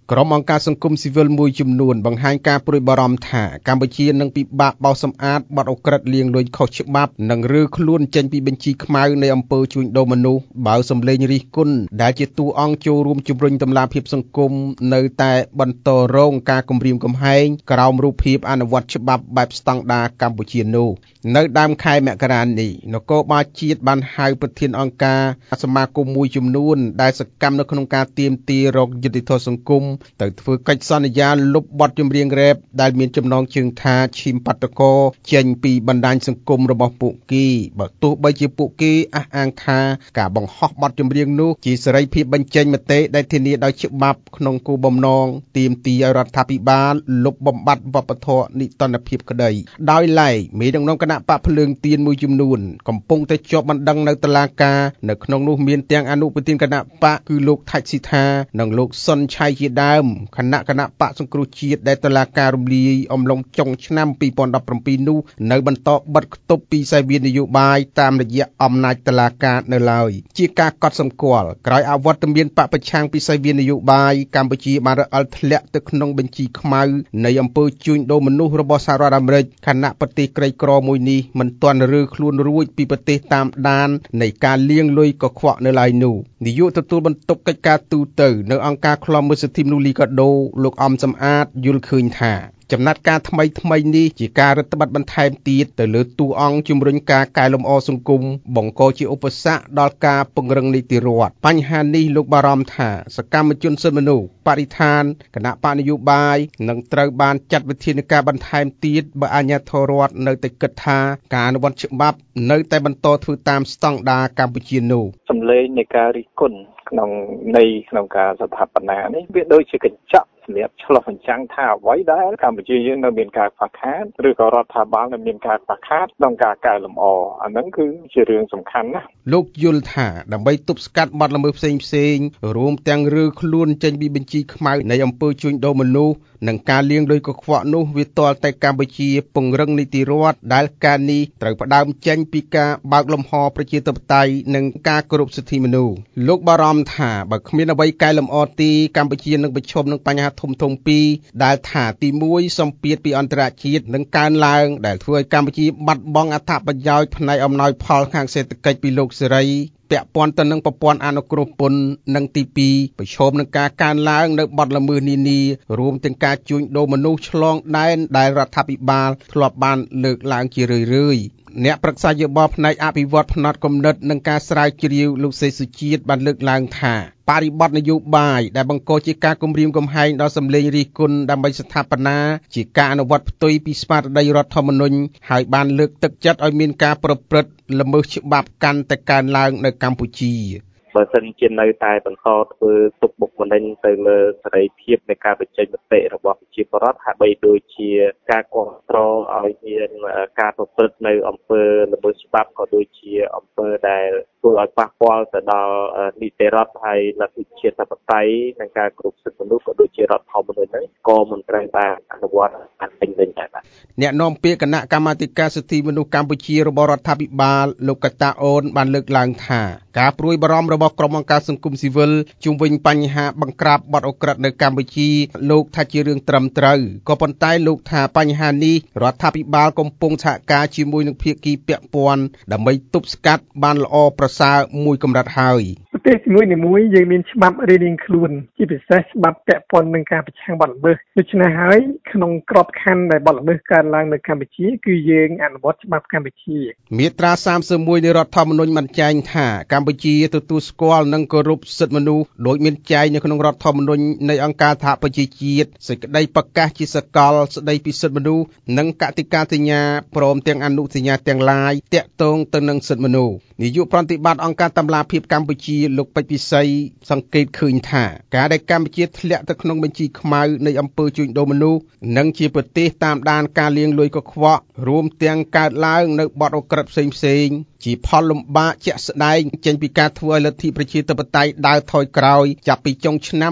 ក្រុមអង្គការសង្គមស៊ីវិលមួយចំនួនបង្ហាញការព្រួយបារម្ភថាកម្ពុជានឹងពិបាកបោសសម្អាតបទឧក្រិដ្ឋលាងលុយខុសច្បាប់និងរើខ្លួនចេញពីបញ្ជីខ្មៅនៃអំពើជួញដូរមនុស្សបើសម្លេងរិះគន់ដែលជាតួអង្គចូលរួមជំរុញតម្លាភាពសង្គមនៅតែបន្តរងការគំរាមកំហែងក្រោមរូបភាពអនុវត្តច្បាប់បែបស្តង់ដារកម្ពុជានោះនៅដើមខែមករានេះនគរបាលជាតិបានហៅប្រធានអង្គការសមាគមមួយចំនួនដែលសកម្មនៅក្នុងការទាមទាររកយុត្តិធម៌សង្គមទៅធ្វើកិច្ចសន្យាលុបបទចម្រៀងរ៉េបដែលមានចំណងជើងថាឈីមបាតុករចេញពីបណ្ដាញសង្គមរបស់ពួកគេបើទោះបីជាពួកគេអះអាងថាការបង្ហោះបទចម្រៀងនោះជាសេរីភាពបញ្ចេញមតិដែលធានាដោយច្បាប់ក្នុងគោលបំណងទាមទារឲ្យរដ្ឋាភិបាលលុបបំបាត់វប្បធម៌និតិនភាពក្តីដោយឡែកមេដឹកនាំគណៈបកភ្លើងទៀនមួយចំនួនកំពុងតែជាប់បណ្ដឹងនៅតុលាការនៅក្នុងនោះមានទាំងអនុប្រធានគណៈបកគឺលោកថាច់ស៊ីថានិងលោកសុនឆៃជាដើមគណៈបកសង្គ្រោះជាតិដែលតុលាការរំលាយអំឡុងចុងឆ្នាំ2017នោះនៅបន្តបិទគប់ពីសាយវាននយោបាយតាមរយៈអំណាចតុលាការនៅឡើយជាការកត់សម្គាល់ក្រោយអវត្តមានបពប្រឆាំងពីសាយវាននយោបាយកម្ពុជាបានរអិលធ្លាក់ទៅក្នុងបញ្ជីខ្មៅនៃអំពើជួញដូរមនុស្សរបស់សហរដ្ឋអាមេរិកខណៈប្រទេសក្រីក្រមួយនេះមិនទាន់រើខ្លួនរួចពីប្រទេសតាមដាននៃការលាងលុយកខ្វក់នៅឡើយនោះនាយកទទួលបន្ទុកកិច្ចការទូតនៅអង្គការឃ្លាំមើលសិទ្ធិមនុស្សលីកាដូលោកអំសំអាតយល់ឃើញថាចំណាត់ការថ្មីនេះជាការរឹតបន្តឹងបន្ថែមទៀតទៅលើតួអង្គជំរុញការកែលម្អសង្គមបង្កជាឧបសគ្គដល់ការពង្រឹងនីតិរដ្ឋបញ្ហានេះលោកបារម្ភថាសកម្មជនសិទ្ធិមនុស្សបរិស្ថានគណៈបកនយោបាយនឹងត្រូវបានចាត់វិធានការបន្ថែមទៀតបើអាជ្ញាធររដ្ឋនៅតែគិតថាការអនុវត្តច្បាប់នៅតែបន្តធ្វើតាមស្តង់ដារកម្ពុជានោះសម្លេងនៃការរិះគន់ក្នុងការស្ថាបនានេះវាដូចជាកញ្ចក់សម្រាប់ឆ្លុះបញ្ចាំងថាអ្វីដែលកម្ពុជាយើងនៅមានការខ្វះខាតឬក៏រដ្ឋាភិបាលនៅមានការខ្វះខាតក្នុងការកែលម្អអាហ្នឹងគឺជារឿងសំខាន់ណាស់លោកយល់ថាដើម្បីទប់ស្កាត់បទល្មើសផ្សេងរួមទាំងរើខ្លួនចេញពីបញ្ជីខ្មៅនៃអំពើជួញដូរមនុស្សនិងការលាងលុយកខ្វក់នោះវាទាល់តែកម្ពុជាពង្រឹងនីតិរដ្ឋដែលការនេះត្រូវផ្ដើមចេញពីការបើកលំហប្រជាធិបតេយ្យនិងការគោរពសិទ្ធិមនុស្សលោកបារម្ភថាបើគ្មានអ្វីកែលម្អទេកម្ពុជានឹងប្រឈមនឹងបញ្ហាធំៗពីរដែលថាទី1សម្ពាធពីអន្តរជាតិនឹងកើនឡើងដែលធ្វើឲ្យកម្ពុជាបាត់បង់អត្ថប្រយោជន៍ផ្នែកអំណោយផលខាងសេដ្ឋកិច្ចពីលោកសេរីពាក់ព័ន្ធទៅនឹងប្រព័ន្ធអនុគ្រោះពន្ធនិងទី2ប្រឈមនឹងការកើនឡើងនៅបទល្មើសនានារួមទាំងការជួញដូរមនុស្សឆ្លងដែនដែលរដ្ឋាភិបាលធ្លាប់បានលើកឡើងជារឿយៗអ្នកប្រឹក្សាយោបល់ផ្នែកអភិវឌ្ឍផ្នត់គំនិតនិងការស្រាវជ្រាវលោកសេសុជាតិបានលើកឡើងថាបរិបទនយោបាយដែលបង្កជាការគំរាមកំហែងដល់សម្លេងរិះគន់ដើម្បីស្ថាបនាជាការអនុវត្តផ្ទុយពីស្មារតីរដ្ឋធម្មនុញ្ញហើយបានលើកទឹកចិត្តឲ្យមានការប្រព្រឹត្តល្មើសច្បាប់កាន់តែកើនឡើងនៅកម្ពុជាបើសិនជានៅតែបន្តធ្វើទុកបុកម្នេញទៅលើសេរីភាពនៃការបញ្ចេញមតិរបស់ប្រជាពលរដ្ឋហាក់បីដូចជាការគ្រប់គ្រងឲ្យមានការប្រព្រឹត្តនៅអំពើល្មើសច្បាប់ក៏ដូចជាអំពើដែលធ្វើឲ្យប៉ះពាល់ទៅដល់នីតិរដ្ឋហើយលទ្ធិជាតិបតៃនិងការគ្រប់សិទ្ធិមនុស្សក៏ដូចជារដ្ឋធម្មនុញ្ញហ្នឹងក៏មិនត្រូវបានអនុវត្តបានពេញលេញដែរបាទអ្នកនាំពាក្យគណៈកម្មាធិការសិទ្ធិមនុស្សកម្ពុជារបស់រដ្ឋាភិបាលលោកកតាអូនបានលើកឡើងថាការព្រួយបារម្ភរបស់ក្រុមអង្គការសង្គមស៊ីវិលជុំវិញបញ្ហាបង្ក្រាបបទឧក្រិដ្ឋនៅកម្ពុជាលោកថាជារឿងត្រឹមត្រូវក៏ប៉ុន្តែលោកថាបញ្ហានេះរដ្ឋាភិបាលកំពុងសហការជាមួយនឹងភាគីពាក់ព័ន្ធដើម្បីទប់ស្កាត់បានល្អប្រសើរមួយកម្រិតហើយប្រទេសនីមួយៗយើងមានច្បាប់រៀងៗខ្លួនជាពិសេសច្បាប់ពាក់ព័ន្ធនឹងការប្រឆាំងបទល្មើសដូច្នេះហើយក្នុងក្របខ័ណ្ឌដែលបទល្មើសកើតឡើងនៅកម្ពុជាគឺយើងអនុវត្តច្បាប់កម្ពុជាមាត្រា31នៃរដ្ឋធម្មនុញ្ញបានចែងថាកម្ពុជាទទួលស្គាល់និងគោរពសិទ្ធិមនុស្សដោយមានចែងនៅក្នុងរដ្ឋធម្មនុញ្ញនៃអង្គការសហប្រជាជាតិសេចក្តីប្រកាសជាសកលស្តីពីសិទ្ធិមនុស្សនិងកតិកាសញ្ញាព្រមទាំងអនុសញ្ញាទាំងឡាយទាក់ទងទៅនឹងសិទ្ធិមនុស្សនាយកប្រតិបត្តិអង្គការតម្លាភាពកម្ពុជាលោកពេជ្រពិសីសង្កេតឃើញថាការដែលកម្ពុជាធ្លាក់ទៅក្នុងបញ្ជីខ្មៅនៃអំពើជួញដូរមនុស្សនិងជាប្រទេសតាមដានការលាងលុយកខ្វក់រួមទាំងកើតឡើងនៅបទឧក្រិដ្ឋផ្សេងជាផលលំបាកជាក់ស្ដែងចេញពីការធ្វើឲ្យលទ្ធិប្រជាធិបតេយ្យដើរថយក្រោយចាប់ពីចុងឆ្នាំ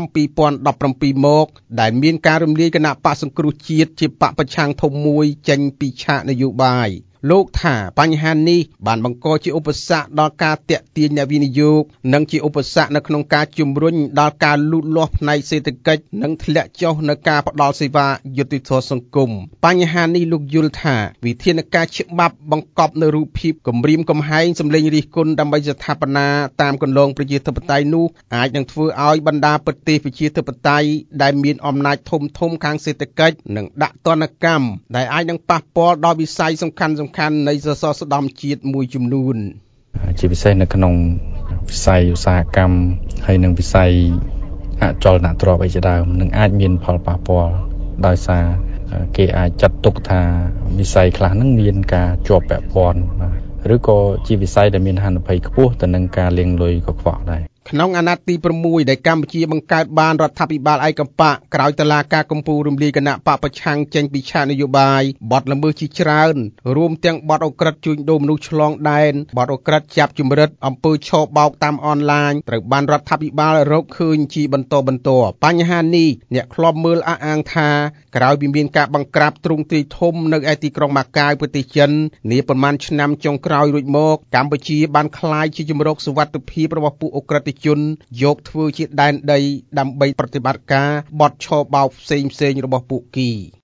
2017មកដែលមានការរំលាយគណៈបកសង្គ្រោះជាតិជាបកប្រឆាំងធំមួយចេញពីឆាកនយោបាយលោកថាបញ្ហានេះបានបង្កជាឧបសគ្គដល់ការទាក់ទាញអ្នកវិនិយោគនិងជាឧបសគ្គនៅក្នុងការជំរុញដល់ការលូតលាស់ផ្នែកសេដ្ឋកិច្ចនិងធ្លាក់ចុះនៅការផ្ដល់សេវាយុត្តិធម៌សង្គមបញ្ហានេះលោកយល់ថាវិធានការច្បាប់បង្កប់នៅរូបភាពគំរាមកំហែងសម្លេងរិះគន់ដើម្បីស្ថាបនាតាមគន្លងប្រជាធិបតេយ្យនោះអាចនឹងធ្វើឲ្យបណ្ដាប្រទេសប្រជាធិបតេយ្យដែលមានអំណាចធំខាងសេដ្ឋកិច្ចនិងដាក់ទណ្ឌកម្មដែលអាចនឹងប៉ះពាល់ដល់វិស័យសំខាន់នៃសសរស្តម្ភជាតិមួយចំនួនជាពិសេសនៅក្នុងវិស័យឧស្សាហកម្មហើយនិងវិស័យអចលនទ្រព្យឯជាដើមនឹងអាចមានផលប៉ះពាល់ដោយសារគេអាចចាត់ទុកថាវិស័យខ្លះនឹងមានការជាប់ពាក់ព័ន្ធឬក៏ជាវិស័យដែលមានហានិភ័យខ្ពស់ទៅនឹងការលាងលុយកខ្វក់ដែរក្នុងអាណត្តិទី6ដែលកម្ពុជាបង្កើតបានរដ្ឋាភិបាលឯកបកក្រោយតុលាការកំពូលរំលាយគណៈបកប្រឆាំងចេញពីឆាកនយោបាយបទល្មើសជាច្រើនរួមទាំងបទឧក្រិដ្ឋជួញដូរមនុស្សឆ្លងដែនបទឧក្រិដ្ឋចាប់ជំរិតអំពើឆបោកតាមអនឡាញត្រូវបានរដ្ឋាភិបាលរកឃើញជាបន្តបញ្ហានេះអ្នកធ្លាប់មើលអះអាងថាក្រោយពីមានការបង្ក្រាបទ្រង់ទ្រាយធំនៅឯទីក្រុងម៉ាកាវប្រទេសចិននាប៉ុន្មានឆ្នាំចុងក្រោយរួចមកកម្ពុជាបានក្លាយជាជំរកសុវត្ថិភាពរបស់ពួកឧក្រិដ្ឋជនយកធ្វើជាដែនដីដើម្បីប្រតិបត្តិការបទឆបោកផ្សេងរបស់ពួកគេ